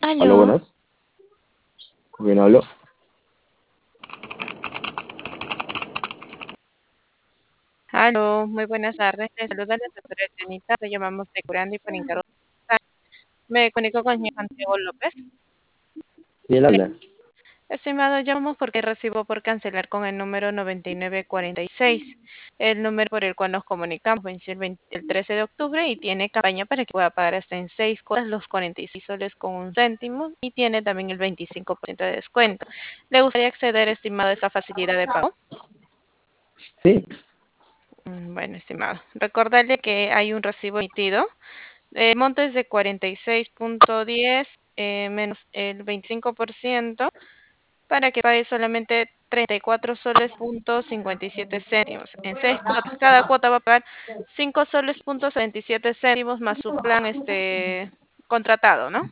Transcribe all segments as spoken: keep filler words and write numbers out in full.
Aló, Aló, buenas. Bien, hablo. aló, muy buenas tardes. Les saluda la doctora Janita. Le llamamos de Curandi para encargo. Me comunico con el señor Santiago López. Sí, él habla. Estimado, llamamos porque recibo por cancelar con el número noventa y nueve cuarenta y seis. El número por el cual nos comunicamos venció el, veinte el trece de octubre y tiene campaña para que pueda pagar hasta en seis cuotas los cuarenta y seis soles con un céntimo y tiene también el veinticinco por ciento de descuento. ¿Le gustaría acceder, estimado, a esta facilidad de pago? Sí, Mm, Bueno, estimado, recordarle que hay un recibo emitido. El monto es de cuarenta y seis punto diez eh, menos el veinticinco por ciento para que pague solamente treinta y cuatro soles punto cincuenta y siete céntimos. En seis cuotas, cada cuota va a pagar cinco soles punto setenta y siete céntimos más su plan este contratado, ¿no?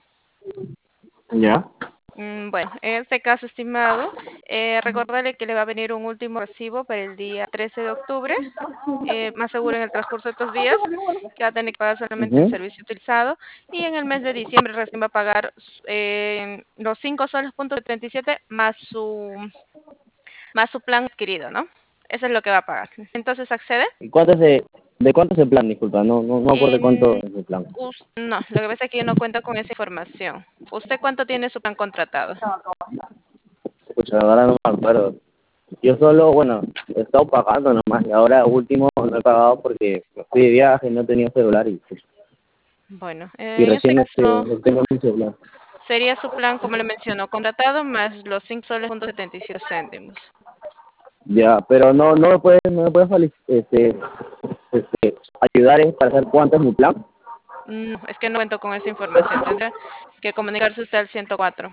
ya. Mm, Bueno, en este caso, estimado, eh, recordarle que le va a venir un último recibo para el día trece de octubre, eh, más seguro en el transcurso de estos días, que va a tener que pagar solamente el Ujú. servicio utilizado, y en el mes de diciembre recién va a pagar eh, los cinco soles punto setenta y siete más su, más su plan adquirido, ¿no? Eso es lo que va a pagar. Entonces, ¿accede? ¿Y cuánto es de, de cuánto es el plan? Disculpa, no, no, no me acuerdo cuánto En, es el plan. us- no, lo que pasa es que yo no cuento con esa información. ¿Usted cuánto tiene su plan contratado? Escucha, ahora no me acuerdo. Yo solo, bueno, he estado pagando nomás y ahora último no he pagado porque me fui de viaje, no tenía celular y, Bueno, y eh, en este recién este, caso tengo mi celular. sería su plan, como le mencionó, contratado más los cinco soles punto setenta y siete céntimos. Ya, pero no, no me puedes, no me puedes fali- este, este, ayudar eh, para saber cuánto es mi plan. Mm, es que no cuento con esa información. Tendrá que comunicarse usted al ciento cuatro.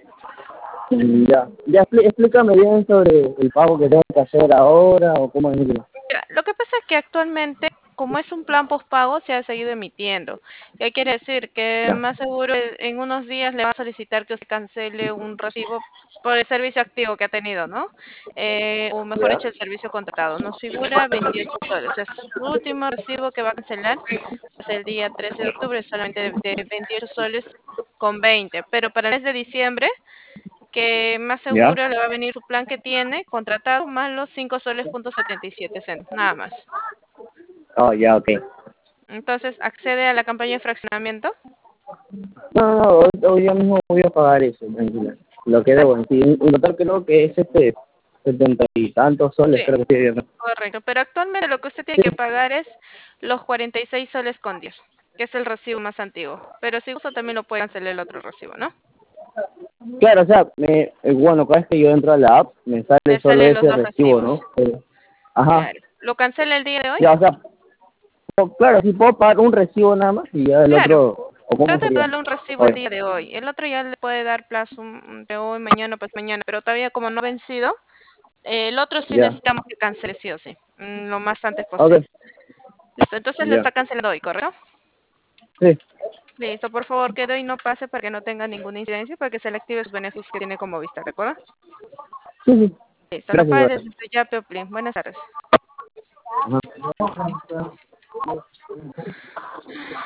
Mm, Ya, ya explí- explícame bien sobre el pago que tengo que hacer ahora o cómo es. Mira, lo que pasa es que actualmente, como es un plan postpago, se ha seguido emitiendo. ¿Qué quiere decir? Que Ya, más seguro en en unos días le va a solicitar que usted cancele un recibo por el servicio activo que ha tenido, ¿no? Eh, o mejor ya, dicho, el servicio contratado. Nos figura veintiocho soles. Es su último recibo que va a cancelar hasta el día trece de octubre, solamente de, de veintiocho soles con veinte. Pero para el mes de diciembre, que más ya. seguro le va a venir su plan que tiene contratado más los cinco soles punto setenta y siete céntimos, nada más. Oh, ya, ok. Entonces, accede a la campaña de fraccionamiento. No, no, no, hoy, hoy día mismo voy a pagar eso, tranquila. Lo que debo, en sí, en total creo que es este setenta y tantos soles, Sí, creo que estoy viendo. correcto. Pero actualmente lo que usted tiene Sí, que pagar es los cuarenta y seis soles con diez, que es el recibo más antiguo. Pero si gusta también lo puede cancelar el otro recibo, ¿no? claro, o sea, me, eh, bueno, cada vez que yo entro a la app me sale Le solo salen los ese dos recibo, recibos. ¿no? Eh, ajá, Claro. ¿Lo cancela el día de hoy? ya, o sea, po- claro, sí puedo pagar un recibo nada más y ya el Claro. otro, ¿o cómo Trate de sería? darle un recibo el Oye, día de hoy. El otro ya le puede dar plazo mm, de hoy, mañana, pues mañana. Pero todavía como no ha vencido, Eh, el otro sí ya, necesitamos que cancele sí o sí, mm, lo más antes posible. ok, Listo, entonces lo ya, está cancelando hoy, ¿correcto? sí, Listo, por favor, que de hoy no pase para que no tenga ninguna incidencia, para que se le active sus beneficios que tiene como vista, ¿de acuerdo? sí, sí, Listo, no gracias, pague igual. desde ya, Peoplín. Buenas tardes. Ajá.